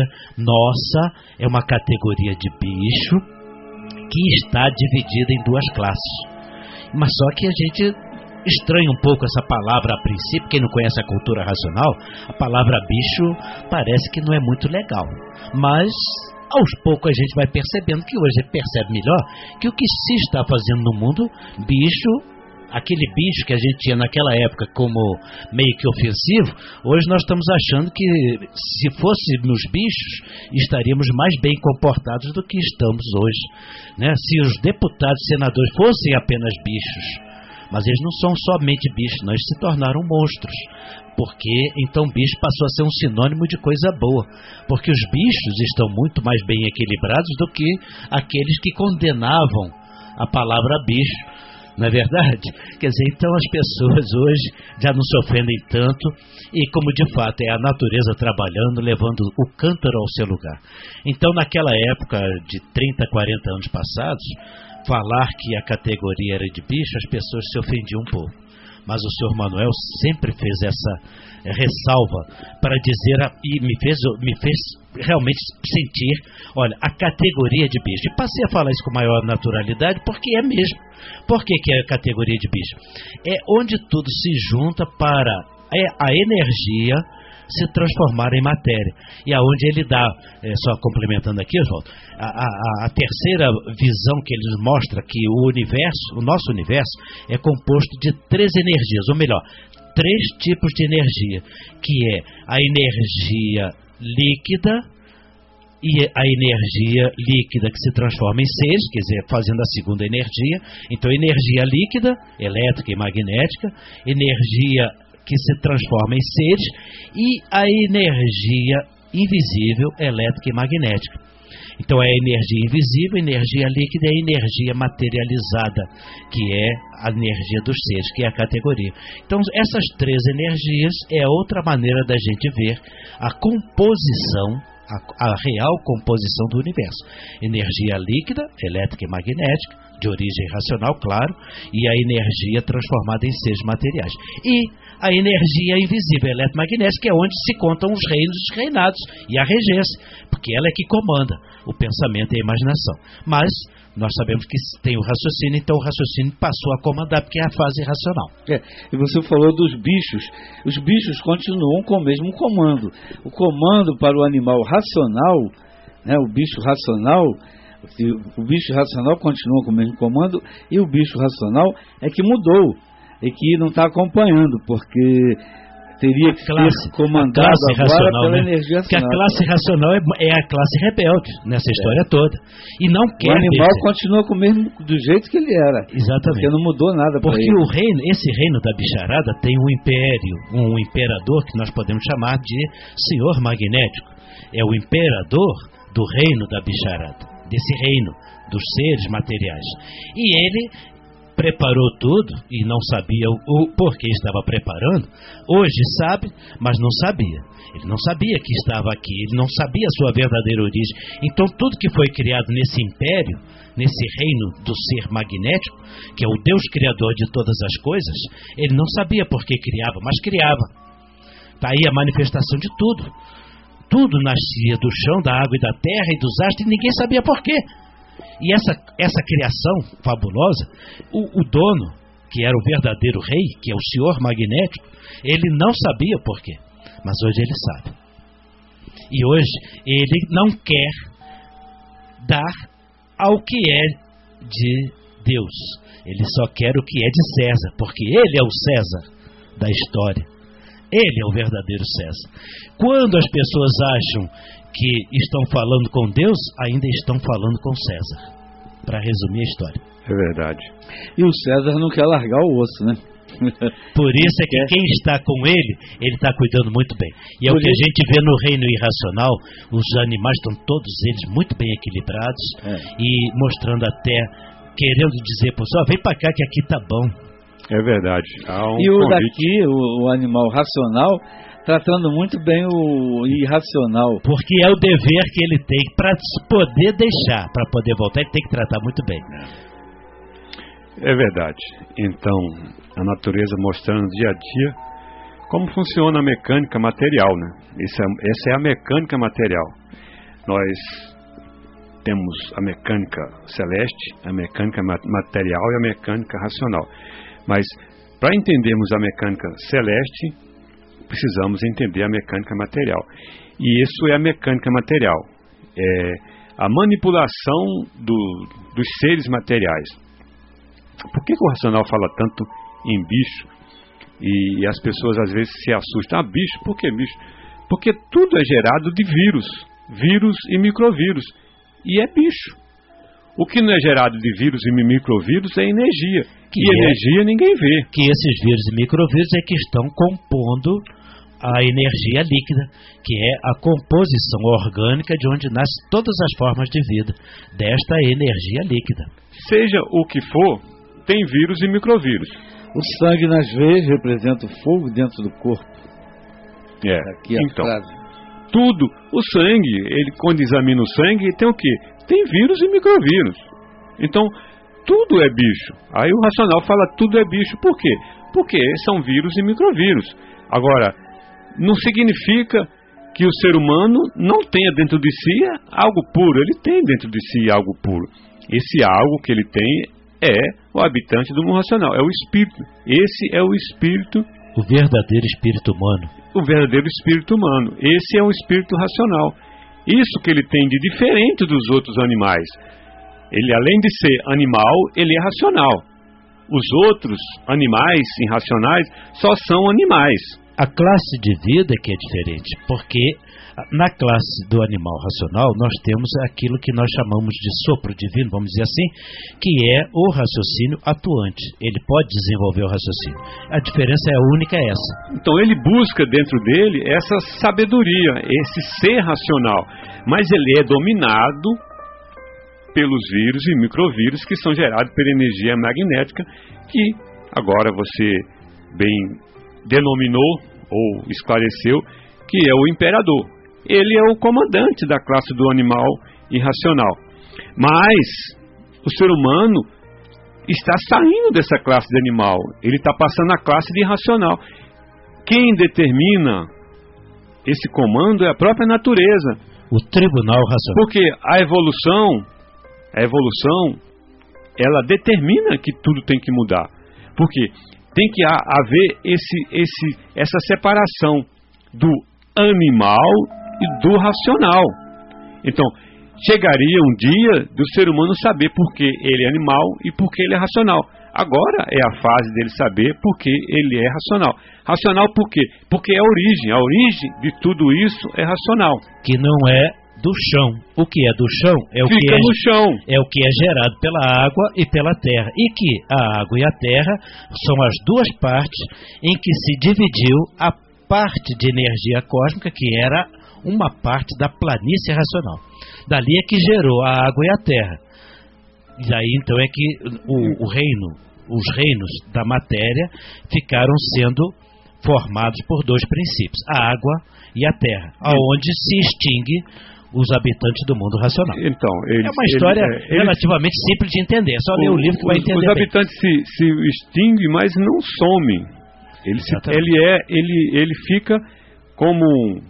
nossa é uma categoria de bicho que está dividida em duas classes. Mas só que a gente estranha um pouco essa palavra a princípio. Quem não conhece a cultura racional, a palavra bicho parece que não é muito legal. Mas aos poucos a gente vai percebendo que hoje percebe melhor que o que se está fazendo no mundo, bicho, aquele bicho que a gente tinha naquela época como meio que ofensivo, hoje nós estamos achando que se fôssemos bichos, estaríamos mais bem comportados do que estamos hoje, né? Se os deputados e senadores fossem apenas bichos, mas eles não são somente bichos, não, eles se tornaram monstros. Porque então bicho passou a ser um sinônimo de coisa boa. Porque os bichos estão muito mais bem equilibrados do que aqueles que condenavam a palavra bicho. Não é verdade? Quer dizer, então as pessoas hoje já não se ofendem tanto, e como de fato é a natureza trabalhando, levando o cântaro ao seu lugar. Então naquela época de 30, 40 anos passados, falar que a categoria era de bicho, as pessoas se ofendiam um pouco. Mas o Sr. Manuel sempre fez essa ressalva para dizer, e me fez realmente sentir, olha, a categoria de bicho. E passei a falar isso com maior naturalidade, porque é mesmo. Por que é a categoria de bicho? É onde tudo se junta para a energia se transformar em matéria. E aonde ele dá, só complementando aqui, Oswaldo, a terceira visão que ele nos mostra que o nosso universo é composto de três energias, ou melhor, três tipos de energia, que é a energia líquida e a energia líquida que se transforma em seres, quer dizer, fazendo a segunda energia. Então, energia líquida, elétrica e magnética, energia que se transforma em seres, e a energia invisível, elétrica e magnética. Então, é a energia invisível, energia líquida e a energia materializada, que é a energia dos seres, que é a categoria. Então, essas três energias é outra maneira da gente ver a composição, a real composição do universo. Energia líquida, elétrica e magnética, de origem racional, claro, e a energia transformada em seres materiais. E a energia invisível, eletromagnética, que é onde se contam os reinos dos reinados e a regência, porque ela é que comanda o pensamento e a imaginação. Mas nós sabemos que tem o raciocínio, então o raciocínio passou a comandar, porque é a fase racional. E você falou dos bichos. Os bichos continuam com o mesmo comando. O comando para o animal racional, né, o bicho racional continua com o mesmo comando, e o bicho racional é que mudou, e que não está acompanhando, porque teria que ser comandado agora racional, pela energia racional. Porque a classe racional é a classe rebelde nessa história toda. E não quer. O animal continua com o mesmo do jeito que ele era. Exatamente. Porque não mudou nada para ele. Porque esse reino da bicharada tem um império, um imperador que nós podemos chamar de Senhor Magnético. É o imperador do reino da bicharada, desse reino dos seres materiais. E ele preparou tudo e não sabia o porquê estava preparando. Hoje sabe, mas não sabia. Ele não sabia que estava aqui, ele não sabia a sua verdadeira origem. Então tudo que foi criado nesse império, nesse reino do ser magnético, que é o Deus criador de todas as coisas, ele não sabia por que criava, mas criava. Está aí a manifestação de tudo. Tudo nascia do chão, da água e da terra e dos astros, e ninguém sabia por quê. E essa criação fabulosa, o dono, que era o verdadeiro rei, que é o Senhor Magnético, ele não sabia por quê, mas hoje ele sabe. E hoje ele não quer dar ao que é de Deus, ele só quer o que é de César, porque ele é o César da história, ele é o verdadeiro César. Quando as pessoas acham que estão falando com Deus, ainda estão falando com César, para resumir a história. É verdade. E o César não quer largar o osso, né? Por isso é que quem está com ele está cuidando muito bem. E é o que a gente vê no reino irracional, os animais estão todos eles muito bem equilibrados, e mostrando até, querendo dizer, pessoal, vem para cá que aqui tá bom. É verdade. E o daqui, o animal racional, tratando muito bem o irracional. Porque é o dever que ele tem para poder deixar, para poder voltar, ele tem que tratar muito bem. É verdade. Então, a natureza mostrando dia a dia como funciona a mecânica material, né? Essa é a mecânica material. Nós temos a mecânica celeste, a mecânica material e a mecânica racional. Mas, para entendermos a mecânica celeste, precisamos entender a mecânica material. E isso é a mecânica material. É a manipulação dos seres materiais. Por que o racional fala tanto em bicho? E as pessoas às vezes se assustam. Bicho? Por que bicho? Porque tudo é gerado de vírus e microvírus. E é bicho. O que não é gerado de vírus e microvírus é energia. Energia ninguém vê. Que esses vírus e microvírus é que estão compondo a energia líquida, que é a composição orgânica de onde nascem todas as formas de vida, desta energia líquida. Seja o que for, tem vírus e microvírus. O sangue nas veias representa o fogo dentro do corpo. Aqui então, tudo, o sangue, quando examina o sangue, tem o quê? Tem vírus e microvírus. Então, tudo é bicho. Aí o racional fala tudo é bicho. Por quê? Porque são vírus e microvírus. Agora, não significa que o ser humano não tenha dentro de si algo puro. Ele tem dentro de si algo puro. Esse algo que ele tem é o habitante do mundo racional, é o espírito. Esse é o espírito. O verdadeiro espírito humano. O verdadeiro espírito humano. Esse é o espírito racional. Isso que ele tem de diferente dos outros animais. Ele, além de ser animal, ele é racional. Os outros animais irracionais só são animais. A classe de vida é que é diferente, porque na classe do animal racional nós temos aquilo que nós chamamos de sopro divino, vamos dizer assim, que é o raciocínio atuante. Ele pode desenvolver o raciocínio. A diferença única é essa. Então ele busca dentro dele essa sabedoria, esse ser racional, mas ele é dominado pelos vírus e microvírus que são gerados pela energia magnética, que agora você bem denominou ou esclareceu que é o imperador. Ele é o comandante da classe do animal irracional. Mas o ser humano está saindo dessa classe de animal. Ele está passando a classe de irracional. Quem determina esse comando é a própria natureza. O tribunal racional. Porque a evolução, ela determina que tudo tem que mudar. Porque tem que haver essa separação do animal e do racional. Então, chegaria um dia do ser humano saber por que ele é animal e por que ele é racional. Agora é a fase dele saber por que ele é racional. Racional por quê? Porque é a origem de tudo isso é racional. Que não é do chão. O que é do chão é o Fica que é no chão. É o que é gerado pela água e pela terra. E que a água e a terra são as duas partes em que se dividiu a parte de energia cósmica, que era uma parte da planície racional. Dali é que gerou a água e a terra. E daí então é que os reinos da matéria ficaram sendo formados por dois princípios, a água e a terra, aonde se extingue os habitantes do mundo racional. Então, é uma história relativamente simples de entender, é só ler o livro que vai entender. Os habitantes se extinguem, mas não somem. Ele fica como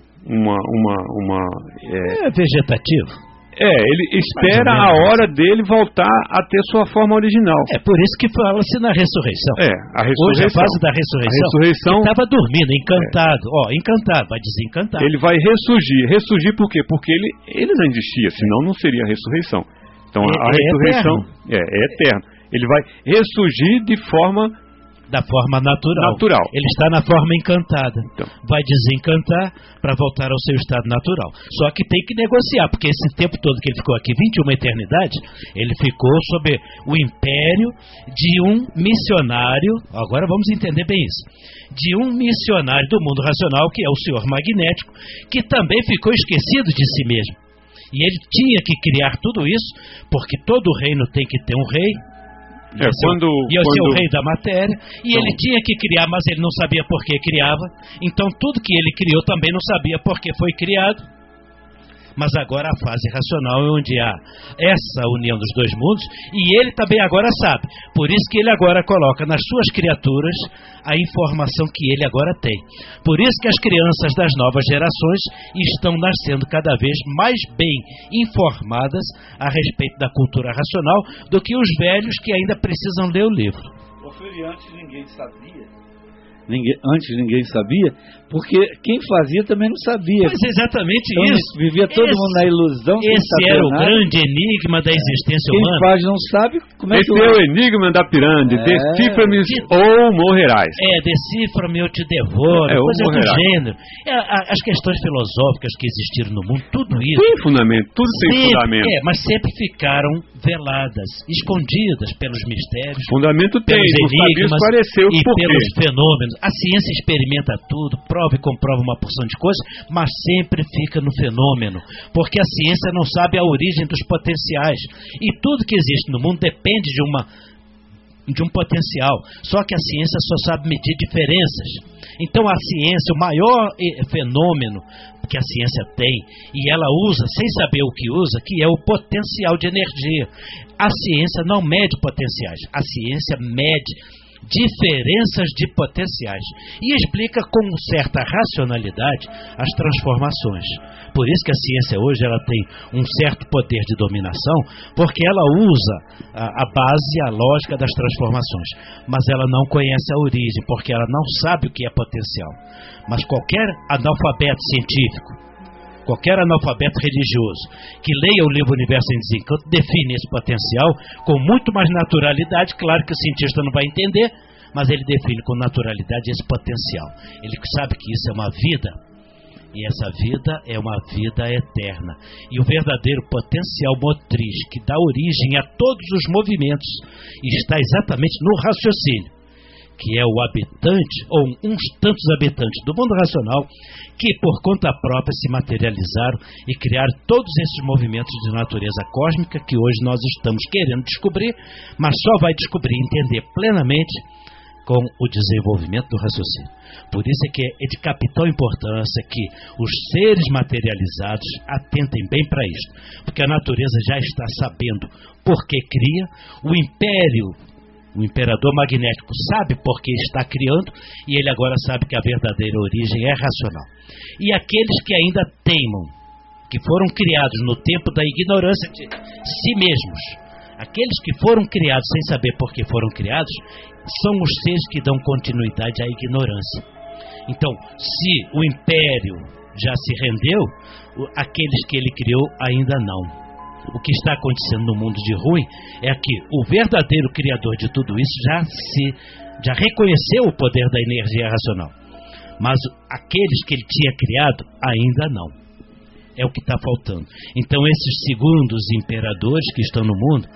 vegetativo. Ele espera a hora dele voltar a ter sua forma original. É por isso que fala-se na ressurreição. A ressurreição. Hoje a fase da ressurreição estava dormindo, encantado. Encantado, vai desencantar. Ele vai ressurgir. Ressurgir por quê? Porque ele não existia, senão não seria a ressurreição. Então a ressurreição é eterno. Ele vai ressurgir da forma natural. Ele está na forma encantada. Então, vai desencantar para voltar ao seu estado natural. Só que tem que negociar, porque esse tempo todo que ele ficou aqui, 21 eternidades, ele ficou sob o império de um missionário, agora vamos entender bem isso, de um missionário do mundo racional, que é o senhor magnético, que também ficou esquecido de si mesmo. E ele tinha que criar tudo isso, porque todo reino tem que ter um rei, ia ser o rei da matéria, e ele tinha que criar, mas ele não sabia por que criava. Então tudo que ele criou também não sabia por que foi criado. Mas agora a fase racional é onde há essa união dos dois mundos, e ele também agora sabe. Por isso que ele agora coloca nas suas criaturas a informação que ele agora tem. Por isso que as crianças das novas gerações estão nascendo cada vez mais bem informadas a respeito da cultura racional do que os velhos que ainda precisam ler o livro. Antes ninguém sabia, porque quem fazia também não sabia. Mas exatamente então, isso. Vivia todo mundo na ilusão. Esse era o grande enigma da existência humana. Quem faz não sabe como é que... Esse é o enigma da pirâmide. Decifra-me ou morrerás. Decifra-me ou te devoro. Coisa do gênero. As questões filosóficas que existiram no mundo, tudo isso... Tem fundamento, tudo tem fundamento. Mas sempre ficaram veladas, escondidas pelos mistérios. Fundamento tem, pelos enigmas e pelos fenômenos. A ciência experimenta tudo, prova e comprova uma porção de coisas, mas sempre fica no fenômeno, porque a ciência não sabe a origem dos potenciais, e tudo que existe no mundo depende de um potencial, só que a ciência só sabe medir diferenças. Então a ciência, o maior fenômeno que a ciência tem, e ela usa sem saber o que usa, que é o potencial de energia. A ciência não mede potenciais, a ciência mede diferenças de potenciais e explica com certa racionalidade as transformações. Por isso que a ciência hoje ela tem um certo poder de dominação, porque ela usa a base e a lógica das transformações, mas ela não conhece a origem, porque ela não sabe o que é potencial. Mas qualquer analfabeto científico, qualquer analfabeto religioso que leia o livro Universo em Desencanto define esse potencial com muito mais naturalidade. Claro que o cientista não vai entender, mas ele define com naturalidade esse potencial. Ele sabe que isso é uma vida, e essa vida é uma vida eterna. E o verdadeiro potencial motriz que dá origem a todos os movimentos está exatamente no raciocínio, que é o habitante, ou uns tantos habitantes do mundo racional, que por conta própria se materializaram e criaram todos esses movimentos de natureza cósmica que hoje nós estamos querendo descobrir, mas só vai descobrir e entender plenamente com o desenvolvimento do raciocínio. Por isso é que é de capital importância que os seres materializados atentem bem para isto, porque a natureza já está sabendo por que cria, o imperador magnético sabe por que está criando, e ele agora sabe que a verdadeira origem é racional. E aqueles que ainda teimam, que foram criados no tempo da ignorância de si mesmos, aqueles que foram criados sem saber por que foram criados, são os seres que dão continuidade à ignorância. Então, se o império já se rendeu, aqueles que ele criou ainda não. O que está acontecendo no mundo de ruim é que o verdadeiro criador de tudo isso já reconheceu o poder da energia racional, mas aqueles que ele tinha criado ainda não. É o que está faltando. Então esses segundos imperadores que estão no mundo,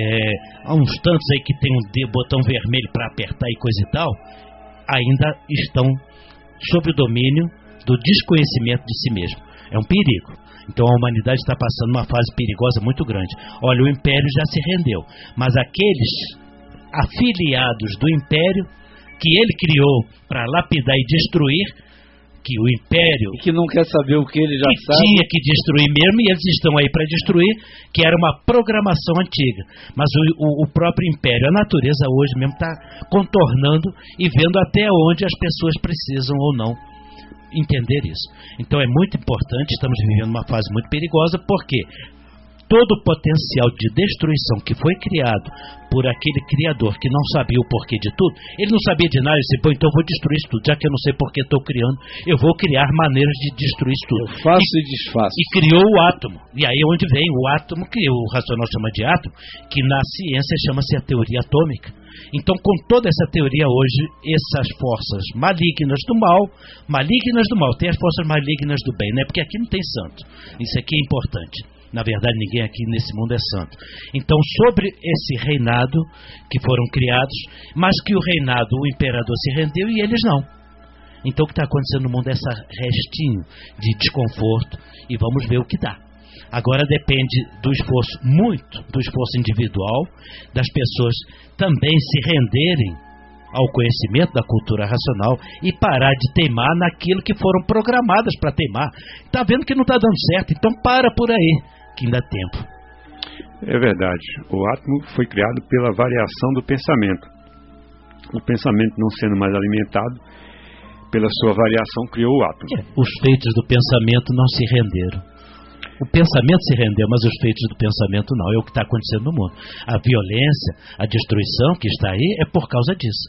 há uns tantos aí que tem um botão vermelho para apertar e coisa e tal, ainda estão sob o domínio do desconhecimento de si mesmo. É um perigo. Então a humanidade está passando uma fase perigosa muito grande. Olha, o império já se rendeu, mas aqueles afiliados do império que ele criou para lapidar e destruir, que o império... E que não quer saber o que ele já sabe. Tinha que destruir mesmo, e eles estão aí para destruir, que era uma programação antiga. Mas o próprio império, a natureza hoje mesmo está contornando e vendo até onde as pessoas precisam ou não entender isso. Então é muito importante, estamos vivendo uma fase muito perigosa, porque todo o potencial de destruição que foi criado por aquele criador que não sabia o porquê de tudo, ele não sabia de nada, ele disse, pô, então eu vou destruir isso tudo, já que eu não sei porquê estou criando, eu vou criar maneiras de destruir isso tudo. Eu faço e desfaço. E criou o átomo. E aí onde vem o átomo, que o racional chama de átomo, que na ciência chama-se a teoria atômica. Então, com toda essa teoria hoje, essas forças malignas do mal, tem as forças malignas do bem, né? Porque aqui não tem santo. Isso aqui é importante. Na verdade, ninguém aqui nesse mundo é santo. Então, sobre esse reinado que foram criados, mas que o reinado, o imperador se rendeu e eles não. Então, o que está acontecendo no mundo é esse restinho de desconforto, e vamos ver o que dá. Agora depende do esforço, muito do esforço individual, das pessoas também se renderem ao conhecimento da cultura racional e parar de teimar naquilo que foram programadas para teimar. Está vendo que não está dando certo, então para por aí, que ainda há tempo. É verdade. O átomo foi criado pela variação do pensamento. O pensamento não sendo mais alimentado, pela sua variação, criou o átomo. Os feitos do pensamento não se renderam. O pensamento se rendeu, mas os feitos do pensamento não. É o que está acontecendo no mundo. A violência, a destruição que está aí é por causa disso.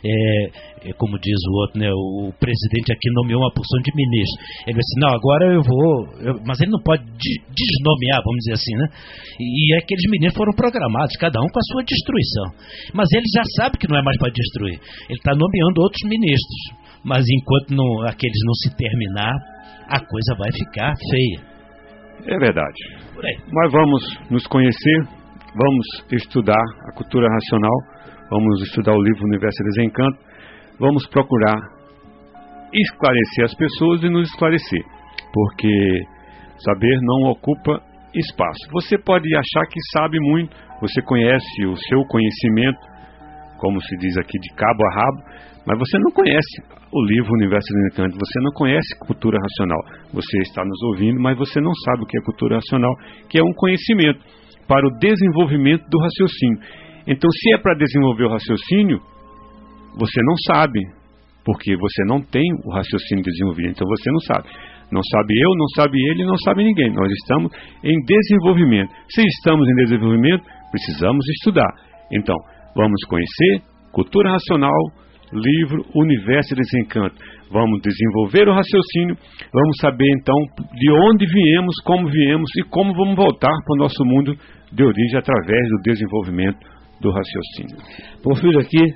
Como diz o outro, né, o presidente aqui nomeou uma porção de ministros. Ele disse, não, agora eu vou... Mas ele não pode desnomear, vamos dizer assim, né? E aqueles ministros foram programados, cada um com a sua destruição. Mas ele já sabe que não é mais para destruir. Ele está nomeando outros ministros. Mas enquanto aqueles não se terminar, a coisa vai ficar feia. É verdade. Mas vamos nos conhecer, vamos estudar a cultura racional, vamos estudar o livro Universo e Desencanto, vamos procurar esclarecer as pessoas e nos esclarecer, porque saber não ocupa espaço. Você pode achar que sabe muito, você conhece o seu conhecimento, como se diz aqui, de cabo a rabo, mas você não conhece o livro Universo e Desencanto, você não conhece cultura racional. Você está nos ouvindo, mas você não sabe o que é cultura racional, que é um conhecimento para o desenvolvimento do raciocínio. Então, se é para desenvolver o raciocínio, você não sabe, porque você não tem o raciocínio desenvolvido, então você não sabe. Não sabe eu, não sabe ele, não sabe ninguém. Nós estamos em desenvolvimento. Se estamos em desenvolvimento, precisamos estudar. Então, vamos conhecer cultura racional, livro Universo e Desencanto. Vamos desenvolver o raciocínio, vamos saber então de onde viemos, como viemos e como vamos voltar para o nosso mundo de origem através do desenvolvimento do raciocínio. Porfírio aqui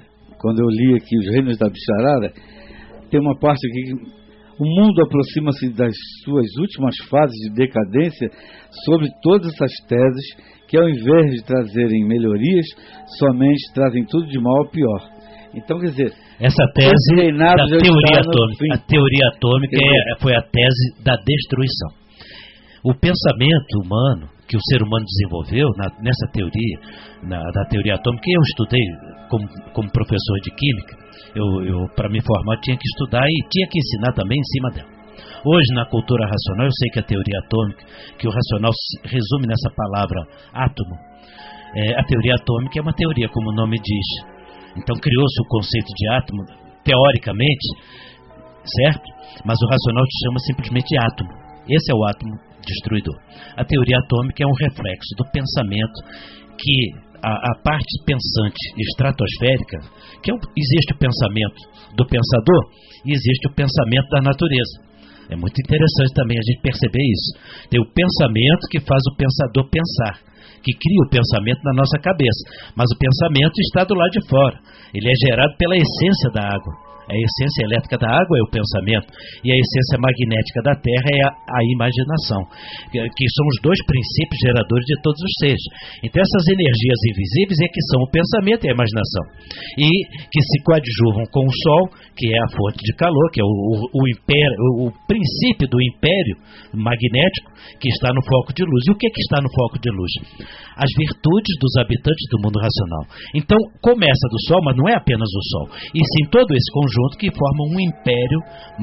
quando eu li aqui Os Reinos da Bicharada, tem uma parte aqui que o mundo aproxima-se das suas últimas fases de decadência sobre todas essas teses que, ao invés de trazerem melhorias, somente trazem tudo de mal ao pior. Então, quer dizer, essa tese da teoria atômica, a teoria atômica foi a tese da destruição. O pensamento humano que o ser humano desenvolveu nessa teoria, da teoria atômica, que eu estudei como professor de química, eu para me formar tinha que estudar e tinha que ensinar também em cima dela. Hoje, na cultura racional, eu sei que a teoria atômica, que o racional se resume nessa palavra átomo, a teoria atômica é uma teoria, como o nome diz. Então criou-se o conceito de átomo, teoricamente, certo? Mas o racional te chama simplesmente de átomo. Esse é o átomo destruidor. A teoria atômica é um reflexo do pensamento que a parte pensante estratosférica, existe o pensamento do pensador e existe o pensamento da natureza. É muito interessante também a gente perceber isso. Tem o pensamento que faz o pensador pensar, que cria o pensamento na nossa cabeça, mas o pensamento está do lado de fora. Ele é gerado pela essência da água. A essência elétrica da água é o pensamento e a essência magnética da Terra é a imaginação, que são os dois princípios geradores de todos os seres. Então essas energias invisíveis é que são o pensamento e a imaginação, e que se coadjuvam com o Sol, que é a fonte de calor, que é o princípio do império magnético, que está no foco de luz. E o que está no foco de luz? As virtudes dos habitantes do mundo racional. Então começa do Sol, mas não é apenas o Sol, e sim todo esse conjunto que forma um império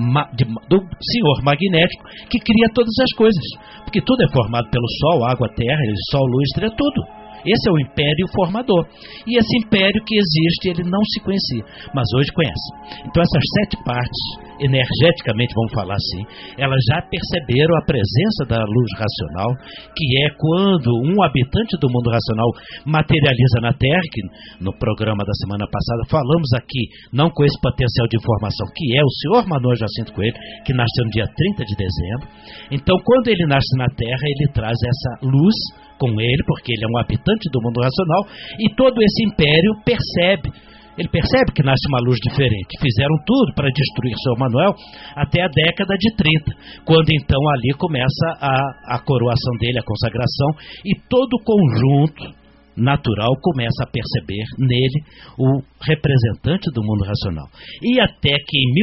do senhor magnético que cria todas as coisas, porque tudo é formado pelo Sol, água, terra, Sol, luz, estrela, tudo. Esse é o império formador. E esse império que existe, ele não se conhecia, mas hoje conhece. Então essas 7 partes, energeticamente vamos falar assim, elas já perceberam a presença da luz racional, que é quando um habitante do mundo racional materializa na Terra, que no programa da semana passada falamos aqui, não com esse potencial de informação, que é o senhor Manuel Jacinto Coelho, que nasceu no dia 30 de dezembro. Então quando ele nasce na Terra, ele traz essa luz com ele, porque ele é um habitante do mundo racional, e todo esse império ele percebe que nasce uma luz diferente. Fizeram tudo para destruir o senhor Manuel até a década de 30, quando então ali começa a coroação dele, a consagração, e todo o conjunto natural começa a perceber nele o representante do mundo racional. E até que em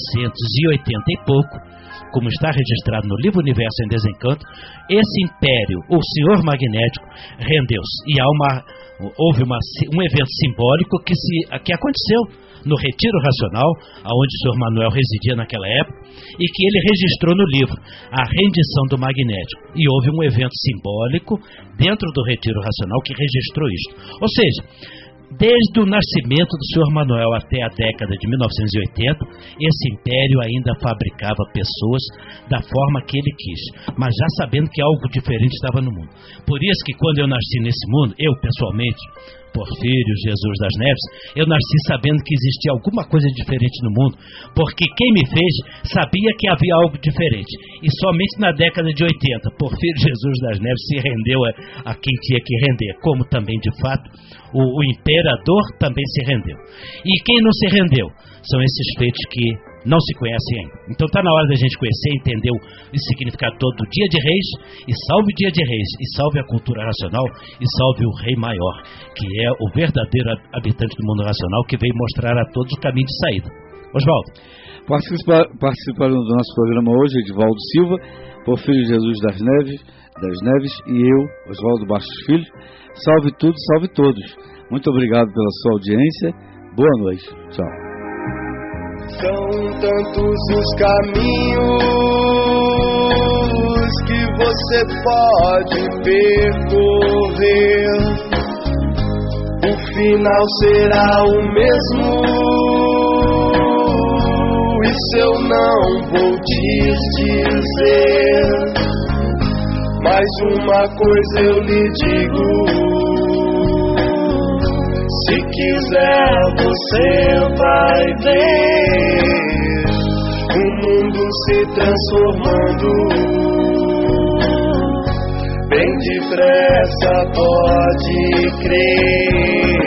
1980 e pouco, como está registrado no livro Universo em Desencanto, esse império, o senhor magnético, rendeu-se. E houve um evento simbólico que aconteceu no Retiro Racional, onde o senhor Manuel residia naquela época, e que ele registrou no livro, a rendição do magnético. E houve um evento simbólico dentro do Retiro Racional que registrou isto. Ou seja, desde o nascimento do senhor Manuel até a década de 1980, esse império ainda fabricava pessoas da forma que ele quis, mas já sabendo que algo diferente estava no mundo. Por isso que quando eu nasci nesse mundo, eu pessoalmente, Porfírio Jesus das Neves, eu nasci sabendo que existia alguma coisa diferente no mundo, porque quem me fez sabia que havia algo diferente. E somente na década de 80, Porfírio Jesus das Neves se rendeu a quem tinha que render, como também, de fato, o imperador também se rendeu. E quem não se rendeu? São esses feitos que não se conhecem ainda. Então está na hora da gente conhecer, entender o significado todo do Dia de Reis, e salve o Dia de Reis, e salve a cultura racional, e salve o Rei Maior, que é o verdadeiro habitante do mundo racional, que veio mostrar a todos o caminho de saída. Oswaldo. Participaram do nosso programa hoje Edivaldo Silva, Porfírio Jesus das Neves e eu, Oswaldo Bastos Filho. Salve tudo, salve todos. Muito obrigado pela sua audiência. Boa noite. Tchau. São tantos os caminhos que você pode percorrer. O final será o mesmo. Isso eu não vou te dizer. Mas uma coisa eu lhe digo: se quiser você vai ver o mundo se transformando. Bem depressa, pode crer.